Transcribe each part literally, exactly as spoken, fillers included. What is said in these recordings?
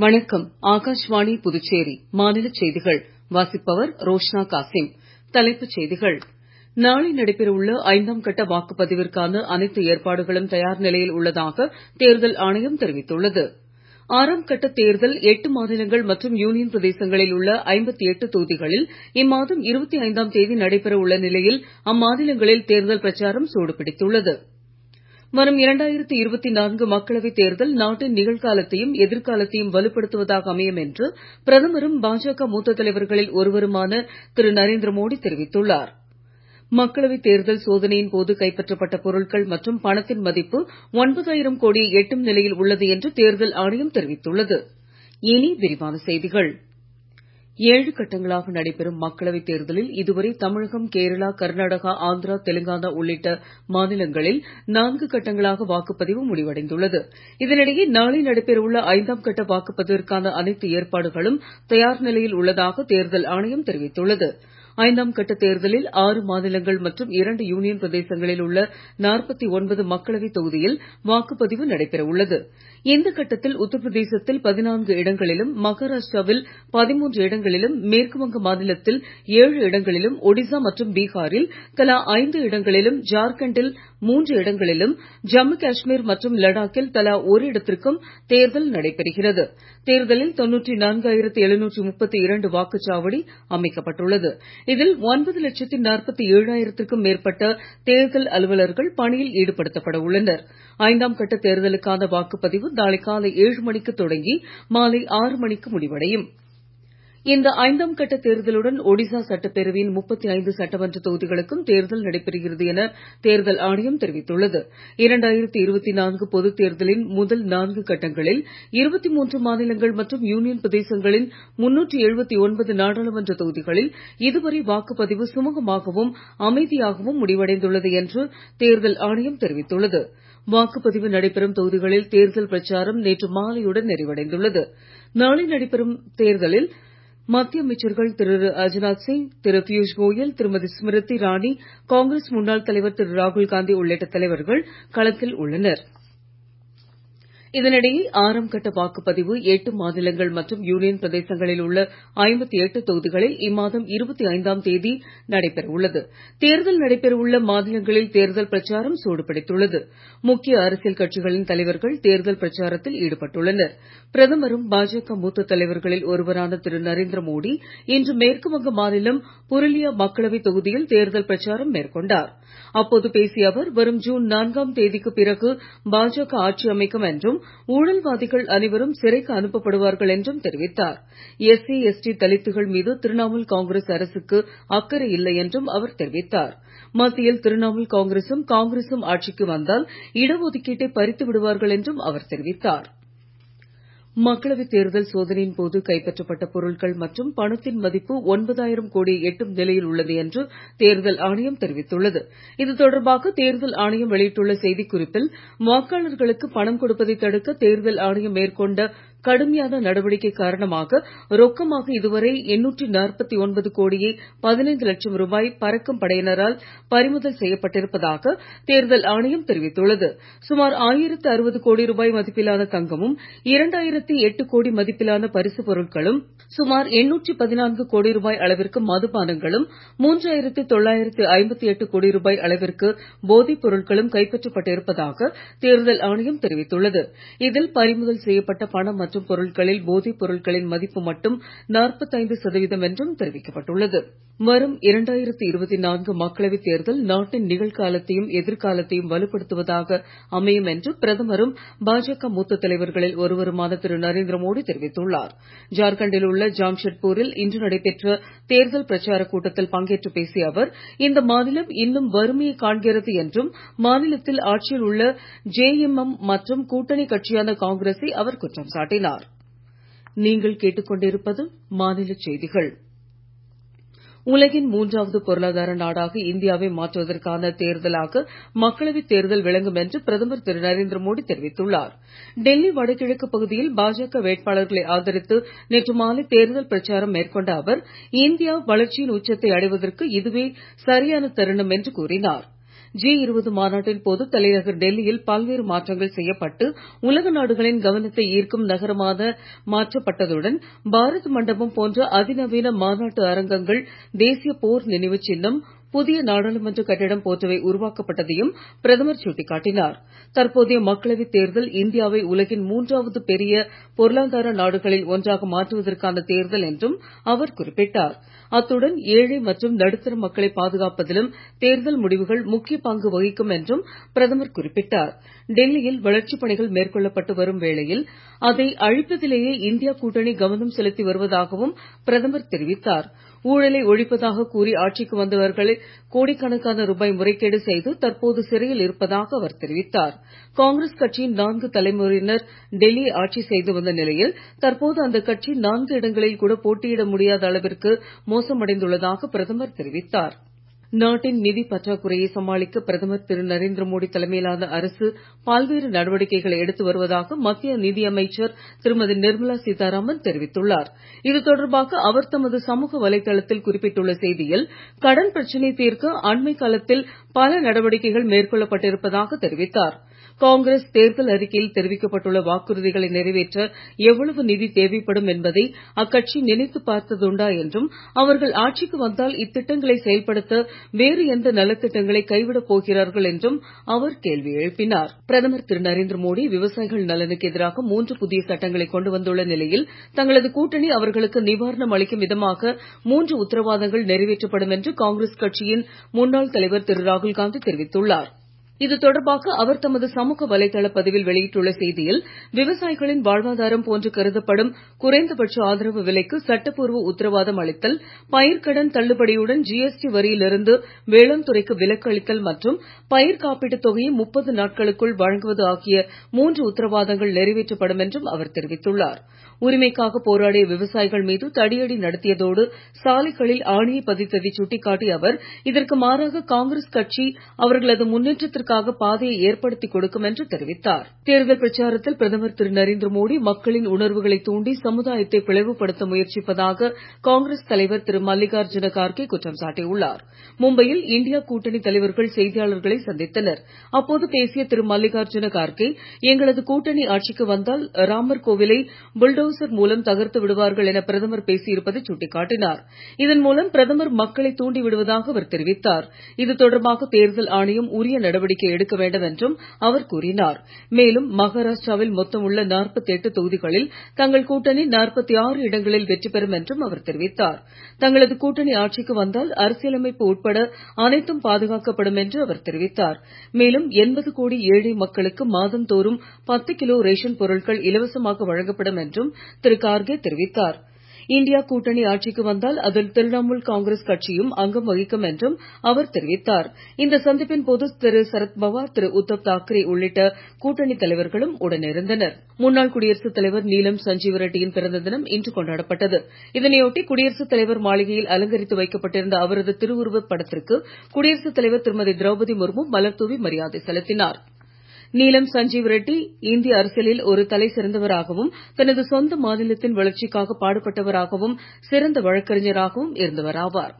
வணக்கம். ஆகாஷ்வாணி புதுச்சேரி மாநிலச் செய்திகள் வாசிப்பவர் ரோஷ்னா காசிம். தலைப்புச் செய்திகள். நாளை நடைபெறவுள்ள ஐந்தாம் கட்ட வாக்குப்பதிவிற்கான அனைத்து ஏற்பாடுகளும் தயார் நிலையில் உள்ளதாக தேர்தல் ஆணையம் தெரிவித்துள்ளது. ஆறாம் கட்ட தேர்தல் எட்டு மாநிலங்கள் மற்றும் யூனியன் பிரதேசங்களில் உள்ள ஐம்பத்தி எட்டு தொகுதிகளில் இம்மாதம் இருபத்தி ஐந்தாம் தேதி நடைபெற உள்ள நிலையில் அம்மாநிலங்களில் தேர்தல் பிரச்சாரம் சூடுபிடித்துள்ளது. வரும் இரண்டாயிரத்து இருபத்தி நான்கு மக்களவைத் தேர்தல் நாட்டின் நிகழ்காலத்தையும் எதிர்காலத்தையும் வலுப்படுத்துவதாக அமையும் என்று பிரதமரும் பாஜக மூத்த தலைவர்களில் ஒருவருமான திரு நரேந்திர மோடி தெரிவித்துள்ளார். மக்களவைத் தேர்தல் சோதனையின் போது கைப்பற்றப்பட்ட பொருட்கள் மற்றும் பணத்தின் மதிப்பு ஒன்பதாயிரம் கோடியை எட்டும் நிலையில் உள்ளது என்று தேர்தல் ஆணையம் தெரிவித்துள்ளது. இனி விரிவான செய்திகள். ஏழு கட்டங்களாக நடைபெறும் மக்களவைத் தேர்தலில் இதுவரை தமிழகம், கேரளா, கர்நாடகா, ஆந்திரா, தெலுங்கானா உள்ளிட்ட மாநிலங்களில் நான்கு கட்டங்களாக வாக்குப்பதிவு முடிவடைந்துள்ளது. இதனிடையே நாளை நடைபெறவுள்ள ஐந்தாம் கட்ட வாக்குப்பதிவிற்கான அனைத்து ஏற்பாடுகளும் தயார் நிலையில் உள்ளதாக தேர்தல் ஆணையம் தெரிவித்துள்ளது. ஐந்தாம் கட்ட தேர்தலில் ஆறு மாநிலங்கள் மற்றும் இரண்டு யூனியன் பிரதேசங்களில் உள்ள நாற்பத்தி ஒன்பது மக்களவைத் தொகுதியில் வாக்குப்பதிவு நடைபெற உள்ளது. இந்த கட்டத்தில் உத்தரப்பிரதேசத்தில் பதினான்கு இடங்களிலும், மகாராஷ்டிராவில் பதிமூன்று இடங்களிலும், மேற்குவங்க மாநிலத்தில் ஏழு இடங்களிலும், ஒடிசா மற்றும் பீகாரில் தலா ஐந்து இடங்களிலும், ஜார்க்கண்டில் மூன்று இடங்களிலும், ஜம்மு காஷ்மீர் மற்றும் லடாக்கில் தலா ஒரு இடத்திற்கும் தேர்தல் நடைபெறுகிறது. தேர்தலில் தொன்னூற்றி நான்காயிரத்து எழுநூற்று முப்பத்தி இரண்டு வாக்குச்சாவடி அமைக்கப்பட்டுள்ளது. இதில் ஒன்பது லட்சத்து நாற்பத்தி ஏழாயிரத்திற்கும் மேற்பட்ட தேர்தல் அலுவலர்கள் பணியில் ஈடுபடுத்தப்பட உள்ளனர். ஐந்தாம் கட்ட தேர்தலுக்கான வாக்குப்பதிவு நாளை காலை ஏழு மணிக்கு தொடங்கி மாலை ஆறு மணிக்கு முடிவடையும். இந்த ஐந்தாம் கட்ட தேர்தலுடன் ஒடிசா சட்டப்பேரவையின் முப்பத்தி ஐந்து சட்டமன்ற தொகுதிகளுக்கும் தேர்தல் நடைபெறுகிறது என தேர்தல் ஆணையம் தெரிவித்துள்ளது. இரண்டாயிரத்து இருபத்தி நான்கு பொதுத் தேர்தலின் முதல் நான்கு கட்டங்களில் இருபத்தி மூன்று மாநிலங்கள் மற்றும் யூனியன் பிரதேசங்களின் முன்னூற்று எழுபத்தி ஒன்பது நாடாளுமன்ற தொகுதிகளில் இதுவரை வாக்குப்பதிவு சுமூகமாகவும் அமைதியாகவும் முடிவடைந்துள்ளது என்று தேர்தல் ஆணையம் தெரிவித்துள்ளது. வாக்குப்பதிவு நடைபெறும் தொகுதிகளில் தேர்தல் பிரச்சாரம் நேற்று மாலையுடன் நிறைவடைந்துள்ளது. நாளை நடைபெறும் தேர்தலில் மத்திய அமைச்சர்கள் திரு ராஜ்நாத் சிங், திரு பியூஷ் கோயல், திருமதி ஸ்மிருதி இரானி, காங்கிரஸ் முன்னாள் தலைவர் திரு ராகுல்காந்தி உள்ளிட்ட தலைவர்கள் களத்தில் உள்ளனர். இதனிடையே ஆறாம் கட்ட வாக்குப்பதிவு எட்டு மாநிலங்கள் மற்றும் யூனியன் பிரதேசங்களில் உள்ள ஐம்பத்தி எட்டு தொகுதிகளில் இம்மாதம் இருபத்தி ஐந்தாம் தேதி நடைபெற உள்ளது. தேர்தல் நடைபெற உள்ள மாநிலங்களில் தேர்தல் பிரச்சாரம் சூடுபிடித்துள்ளது. முக்கிய அரசியல் கட்சிகளின் தலைவர்கள் தேர்தல் பிரச்சாரத்தில் ஈடுபட்டுள்ளனர். பிரதமரும் பாஜக மூத்த தலைவர்களில் ஒருவரான திரு நரேந்திர மோடி இன்று மேற்குவங்க மாநிலம் புருலியா மக்களவைத் தொகுதியில் தேர்தல் பிரச்சாரம் மேற்கொண்டார். அப்போது பேசிய அவர், வரும் ஜூன் நான்காம் தேதிக்கு பிறகு பாஜக ஆட்சி அமைக்கும் என்றும் ஊழல்வாதிகள் அனைவரும் சிறைக்கு அனுப்பப்படுவார்கள் என்றும் தெரிவித்தார். எஸ்சி, எஸ்டி தலித்துகள் மீது திரிணாமுல் காங்கிரஸ் அரசுக்கு அக்கறை இல்லை என்றும் அவர் தெரிவித்தார். மத்தியில் திரிணாமுல் காங்கிரசும் காங்கிரசும் ஆட்சிக்கு வந்தால் இடஒதுக்கீட்டை பறித்து விடுவார்கள் என்றும் அவர் தெரிவித்தார். மக்களவைத் தேர்தல் சோதனையின் போது கைப்பற்றப்பட்ட பொருட்கள் மற்றும் பணத்தின் மதிப்பு ஒன்பதாயிரம் கோடியை எட்டும் நிலையில் உள்ளது என்று தேர்தல் ஆணையம் தெரிவித்துள்ளது. இது தொடர்பாக தேர்தல் ஆணையம் வெளியிட்டுள்ள செய்திக்குறிப்பில், வாக்காளர்களுக்கு பணம் கொடுப்பதை தடுக்க தேர்தல் ஆணையம் மேற்கொண்ட கடுமையான நடவடிக்கை காரணமாக ரொக்கமாக இதுவரை எண்ணூற்று நாற்பத்தி ஒன்பது கோடியே பதினைந்து லட்சம் ரூபாய் பறக்கும் படையினரால் பறிமுதல் செய்யப்பட்டிருப்பதாக தேர்தல் ஆணையம் தெரிவித்துள்ளது. சுமார் ஆயிரத்து அறுபது கோடி ரூபாய் மதிப்பிலான தங்கமும், இரண்டாயிரத்து எட்டு கோடி மதிப்பிலான பரிசுப் பொருட்களும், சுமார் எண்ணூற்று பதினான்கு கோடி ரூபாய் அளவிற்கு மதுபானங்களும், மூன்றாயிரத்து தொள்ளாயிரத்து ஐம்பத்தி எட்டு கோடி ரூபாய் அளவிற்கு போதைப் பொருட்களும் கைப்பற்றப்பட்டு இருப்பதாக தேர்தல் ஆணையம் தெரிவித்துள்ளது. இதில் பறிமுதல் செய்யப்பட்ட பணம் மற்றும் பொருட்களில் போதைப் பொருட்களின் மதிப்பு மட்டும் நாற்பத்தைந்து சதவீதம் என்றும் தெரிவிக்கப்பட்டுள்ளது. வரும் இரண்டாயிரத்து இருபத்தி நான்கு மக்களவைத் தேர்தல் நாட்டின் நிகழ்காலத்தையும் எதிர்காலத்தையும் வலுப்படுத்துவதாக அமையும் என்று பிரதமரும் பாஜக மூத்த தலைவர்களில் ஒருவருமான திரு நரேந்திர மோடி தெரிவித்துள்ளார். ஜார்க்கண்டில் உள்ள ஜாம்ஷெட்பூரில் இன்று நடைபெற்ற தேர்தல் பிரச்சாரக் கூட்டத்தில் பங்கேற்று பேசிய அவர், இந்த மாநிலம் இன்னும் வறுமையை காண்கிறது என்றும் மாநிலத்தில் ஆட்சியில் உள்ள ஜேஎம்எம் மற்றும் கூட்டணி கட்சியான காங்கிரஸை அவர் குற்றம் சாட்டினார். நீங்கள் கேட்டுக்கொண்டிருப்பது மாநிலச் செய்திகள். உலகின் மூன்றாவது பொருளாதார நாடாக இந்தியாவை மாற்றுவதற்கான தேர்தலாக மக்களவைத் தேர்தல் விளங்கும் என்று பிரதமர் திரு நரேந்திர மோடி தெரிவித்துள்ளார். டெல்லி வடகிழக்கு பகுதியில் பாஜக வேட்பாளர்களை ஆதரித்து நேற்று மாலை தேர்தல் பிரச்சாரம் மேற்கொண்ட அவர், இந்தியா வளர்ச்சியின் உச்சத்தை அடைவதற்கு இதுவே சரியான தருணம் என்று கூறினார். ஜி இருபது மாநாட்டின் போது தலைநகர் டெல்லியில் பல்வேறு மாற்றங்கள் செய்யப்பட்டு உலக நாடுகளின் கவனத்தை ஈர்க்கும் நகரமாக மாற்றப்பட்டதுடன் பாரத் மண்டபம் போன்ற அதிநவீன மாநாட்டு அரங்கங்கள், தேசிய போர் நினைவு சின்னம், புதிய நாடாளுமன்ற கட்டிடம் போன்றவை உருவாக்கப்பட்டதையும் பிரதமர் சுட்டிக்காட்டினார். தற்போதைய மக்களவைத் தேர்தல் இந்தியாவை உலகின் மூன்றாவது பெரிய பொருளாதார நாடுகளில் ஒன்றாக மாற்றுவதற்கான தேர்தல் என்றும் அவர் குறிப்பிட்டார். அத்துடன் ஏழை மற்றும் நடுத்தர மக்களை பாதுகாப்பதிலும் தேர்தல் முடிவுகள் முக்கிய பங்கு வகிக்கும் என்றும் பிரதமர் குறிப்பிட்டார். டெல்லியில் வளர்ச்சிப் பணிகள் மேற்கொள்ளப்பட்டு வரும் வேளையில் அதை அழிப்பதிலேயே இந்தியா கூட்டணி கவனம் செலுத்தி வருவதாகவும் பிரதமர் தெரிவித்தார். ஊழலை ஒழிப்பதாக கூறி ஆட்சிக்கு வந்தவர்கள் கோடிக்கணக்கான ரூபாய் முறைகேடு செய்து தற்போது சிறையில் இருப்பதாக அவர் தெரிவித்தார். காங்கிரஸ் கட்சியின் நான்கு தலைமுறையினர் டெல்லியை ஆட்சி செய்து வந்த நிலையில் தற்போது அந்த கட்சி நான்கு இடங்களில் கூட போட்டியிட முடியாத அளவிற்கு மோசமடைந்துள்ளதாக பிரதமர் தெரிவித்தார். நாட்டின் நிதி பற்றாக்குறையை சமாளிக்க பிரதமர் திரு நரேந்திர மோடி தலைமையிலான அரசு பல்வேறு நடவடிக்கைகளை எடுத்து வருவதாக மத்திய நிதியமைச்சர் திருமதி நிர்மலா சீதாராமன் தெரிவித்துள்ளார். இது தொடர்பாக அவர் தமது சமூக வலைதளத்தில் குறிப்பிட்டுள்ள செய்தியில், கடன் பிரச்சனை தீர்க்க அண்மை காலத்தில் பல நடவடிக்கைகள் மேற்கொள்ளப்பட்டிருப்பதாக தெரிவித்தார். காங்கிரஸ் தேர்தல் அறிக்கையில் தெரிவிக்கப்பட்டுள்ள வாக்குறுதிகளை நிறைவேற்ற எவ்வளவு நிதி தேவைப்படும் என்பதை அக்கட்சி நினைத்து பார்த்ததுண்டா என்றும், அவர்கள் ஆட்சிக்கு வந்தால் இத்திட்டங்களை செயல்படுத்த வேறு எந்த நலத்திட்டங்களை கைவிடப் போகிறார்கள் என்றும் அவர் கேள்வி எழுப்பினார். பிரதமர் திரு நரேந்திர மோடி விவசாயிகள் நலனுக்கு எதிராக மூன்று புதிய சட்டங்களை கொண்டு வந்துள்ள நிலையில் தங்களது கூட்டணி அவர்களுக்கு நிவாரணம் அளிக்கும் விதமாக மூன்று உத்தரவாதங்கள் நிறைவேற்றப்படும் என்று காங்கிரஸ் கட்சியின் முன்னாள் தலைவர் திரு ராகுல்காந்தி தெரிவித்துள்ளார். இது தொடர்பாக அவர் தமது சமூக வலைதள பதிவில் வெளியிட்டுள்ள செய்தியில், விவசாயிகளின் வாழ்வாதாரம் போன்று கருதப்படும் குறைந்தபட்ச ஆதரவு விலைக்கு சட்டப்பூர்வ உத்தரவாதம் அளித்தல், பயிர்க்கடன் தள்ளுபடியுடன் ஜிஎஸ்டி வரியிலிருந்து வேளாண் துறைக்கு விலக்கு அளித்தல் மற்றும் பயிர் காப்பீட்டுத் தொகையை முப்பது நாட்களுக்குள் வழங்குவது ஆகிய மூன்று உத்தரவாதங்கள் நிறைவேற்றப்படும் என்றும் அவர் தெரிவித்துள்ளார். உரிமைக்காக போராடிய விவசாயிகள் மீது தடியடி நடத்தியதோடு சாலைகளில் ஆணியை பதித்ததை சுட்டிக்காட்டிய அவர், இதற்கு மாறாக காங்கிரஸ் கட்சி அவர்களது முன்னேற்றத்திற்காக பாதையை ஏற்படுத்தி கொடுக்கும் என்று தெரிவித்தார். தேர்தல் பிரச்சாரத்தில் பிரதமர் திரு நரேந்திர மோடி மக்களின் உணர்வுகளை தூண்டி சமுதாயத்தை பிளவுபடுத்த முயற்சிப்பதாக காங்கிரஸ் தலைவர் திரு மல்லிகார்ஜுன கார்கே குற்றம் சாட்டியுள்ளார். மும்பையில் இந்தியா கூட்டணி தலைவர்கள் செய்தியாளர்களை சந்தித்தனர். அப்போது பேசிய திரு மல்லிகார்ஜுன கார்கே, எங்களது கூட்டணி ஆட்சிக்கு வந்தால் ராமர் கோவிலை புல்டோசர் மூலம் தகர்த்து விடுவார்கள் என பிரதமர் பேசியிருப்பதை சுட்டிக்காட்டினார். இதன் மூலம் பிரதமர் மக்களை தூண்டி விடுவதாக அவர் தெரிவித்தார். இது தொடர்பாக தேர்தல் ஆணையம் உரிய நடவடிக்கை எடுக்க வேண்டும் என்றும் அவர் கூறினார். மேலும் மகாராஷ்டிராவில் மொத்தம் உள்ள நாற்பத்தி எட்டு தொகுதிகளில் தங்கள் கூட்டணி நாற்பத்தி ஆறு இடங்களில் வெற்றி பெறும் என்றும் அவர் தெரிவித்தார். தங்களது கூட்டணி ஆட்சிக்கு வந்தால் அரசியலமைப்பு உட்பட அனைத்தும் பாதுகாக்கப்படும் என்று அவர் தெரிவித்தார். மேலும் எண்பது கோடி ஏழை மக்களுக்கு மாதந்தோறும் பத்து கிலோ ரேஷன் பொருட்கள் இலவசமாக வழங்கப்படும் என்றும் திரு கார்கே தெரிவித்தார். இந்தியா கூட்டணி ஆட்சிக்கு வந்தால் அதில் திரிணாமுல் காங்கிரஸ் கட்சியும் அங்கம் வகிக்கும் என்றும் அவர் தெரிவித்தார். இந்த சந்திப்பின் போது திரு சரத்பவார், திரு உத்தவ் தாக்கரே உள்ளிட்ட கூட்டணி தலைவர்களும் உடனிருந்தனர். முன்னாள் குடியரசுத் தலைவர் நீலம் சஞ்சீவ ரெட்டியின் பிறந்த தினம் இன்று கொண்டாடப்பட்டது. இதனையொட்டி குடியரசுத் தலைவர் மாளிகையில் அலங்கரித்து வைக்கப்பட்டிருந்த அவரது திருவுருவப் படத்திற்கு குடியரசுத் தலைவர் திருமதி திரௌபதி முர்மு மலர் தூவி மரியாதை செலுத்தினார். நீலம் சஞ்சீவ ரெட்டி இந்திய அரசியலில் ஒரு தலை சிறந்தவராகவும் தனது சொந்த மாநிலத்தின் வளர்ச்சிக்காக பாடுபட்டவராகவும் சிறந்த வழக்கறிஞராகவும் இருந்தவராவார்.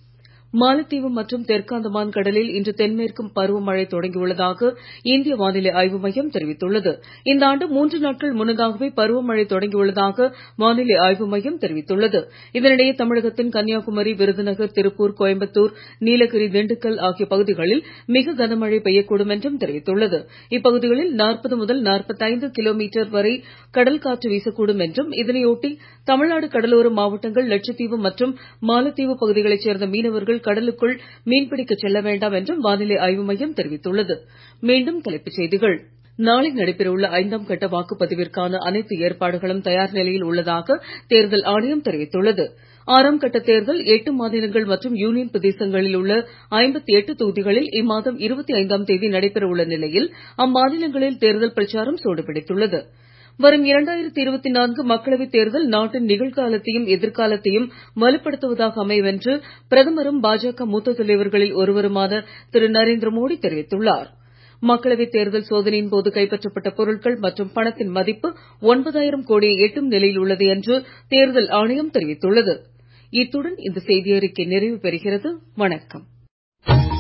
மாலத்தீவு மற்றும் தெற்கு அந்தமான் கடலில் இன்று தென்மேற்கு பருவமழை தொடங்கியுள்ளதாக இந்திய வானிலை ஆய்வு மையம் தெரிவித்துள்ளது. இந்த ஆண்டு மூன்று நாட்கள் முன்னதாகவே பருவமழை தொடங்கியுள்ளதாக வானிலை ஆய்வு மையம் தெரிவித்துள்ளது. இதனிடையே தமிழகத்தின் கன்னியாகுமரி, விருதுநகர், திருப்பூர், கோயம்புத்தூர், நீலகிரி, திண்டுக்கல் ஆகிய பகுதிகளில் மிக கனமழை பெய்யக்கூடும் என்றும் தெரிவித்துள்ளது. இப்பகுதிகளில் நாற்பது முதல் நாற்பத்தைந்து கிலோமீட்டர் வரை கடல் காற்று வீசக்கூடும் என்றும், இதனையொட்டி தமிழ்நாடு கடலோர மாவட்டங்கள், லட்சத்தீவு மற்றும் மாலத்தீவு பகுதிகளைச் சேர்ந்த மீனவர்கள் கடலுக்குள் மீன்பிடிக்க செல்ல வேண்டாம் என்றும் வானிலை ஆய்வு மையம் தெரிவித்துள்ளது. மீண்டும் தலைப்புச் செய்திகள். நாளை நடைபெறவுள்ள ஐந்தாம் கட்ட வாக்குப்பதிவிற்கான அனைத்து ஏற்பாடுகளும் தயார் நிலையில் உள்ளதாக தேர்தல் ஆணையம் தெரிவித்துள்ளது. ஆறாம் கட்ட தேர்தல் எட்டு மாநிலங்கள் மற்றும் யூனியன் பிரதேசங்களில் உள்ள ஐம்பத்தி எட்டு தொகுதிகளில் இம்மாதம் இருபத்தி ஐந்தாம் தேதி நடைபெற உள்ள நிலையில் அம்மாநிலங்களில் தேர்தல் பிரச்சாரம் சூடுபிடித்துள்ளது. வரும் இரண்டாயிரத்தி இருபத்தி நான்கு மக்களவைத் தேர்தல் நாட்டின் நிகழ்காலத்தையும் எதிர்காலத்தையும் வலுப்படுத்துவதாக அமையும் என்று பிரதமரும் பாஜக மூத்த தலைவர்களில் ஒருவருமான திரு நரேந்திர மோடி தெரிவித்துள்ளார். மக்களவைத் தேர்தல் சோதனையின் போது கைப்பற்றப்பட்ட பொருட்கள் மற்றும் பணத்தின் மதிப்பு ஒன்பதாயிரம் கோடியை எட்டும் நிலையில் உள்ளது என்று தேர்தல் ஆணையம் தெரிவித்துள்ளது. இத்துடன் இந்த செய்தியறிக்கை நிறைவு பெறுகிறது. வணக்கம்.